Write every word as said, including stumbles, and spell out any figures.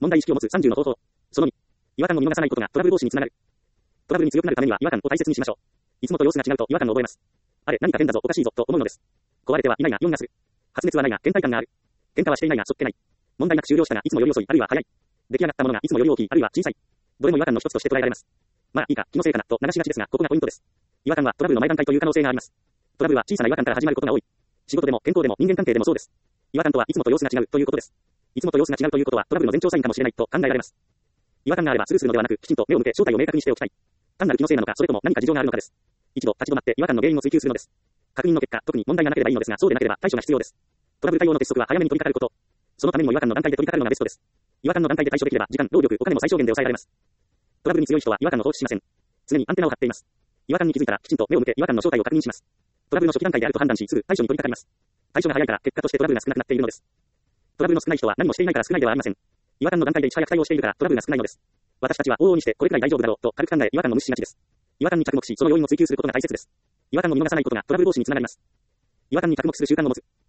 問題意識を持つさんじゅうの方法。そのに、違和感を見逃さないことがトラブル防止につながる。トラブルに強くなるためには違和感を大切にしましょう。いつもと様子が違うと違和感を覚えます。あれ、何か変だぞ、おかしいぞ、と思うのです。壊れてはいないが、よんがする。発熱はないが、倦怠感がある。喧嘩はしていないが、そっけない。問題なく終了したが、いつもより遅い、あるいは早い。出来上がったものがいつもより大きい、あるいは小さい。どれも違和感の一つとして捉えられます。まあ、いいか、気のせいかな、と流しがちですが、ここがポイントです。違和感はトラブルの前段階という可能性があります。トラブルは小さな違和感から始まることが多い。仕事でも健康でも人間関係でもそうです。違和感とはいつもと様子が違うということです。いつもと様子が違うということはトラブルの前兆サインかもしれないと考えられます。違和感があればスルーするのではなく、きちんと目を向け正体を明確にしておきたい。単なる気のせいなのか、それとも何か事情があるのかです。一度立ち止まって違和感の原因を追求するのです。確認の結果、特に問題がなければいいのですが、そうでなければ対処が必要です。トラブル対応の鉄則は早めに取り掛かること。そのためにも違和感の段階で取り掛かるのがベストです。違和感の段階で対処できれば、時間、労力、お金も最小限で抑えられます。トラブルに強い人は違和感を放置しません。常にアンテナを張っています。違和感に気づいたら、きちんと目を向け違和感の正体を確認します。トラブルの初期段階であると判断し、すぐ対処に取り掛かります。対処が早いから、結果としてトラブルが少なくなっているのです。トラブルの少ない人は何もしていないから少ないではありません。違和感の段階でいち早く対応しているからトラブルが少ないのです。私たちは往々にしてこれくらい大丈夫だろうと軽く考え違和感を無視しがちです。違和感に着目し、その要因を追求することが大切です。違和感を見逃さないことがトラブル防止につながります。違和感に着目する習慣を持つ。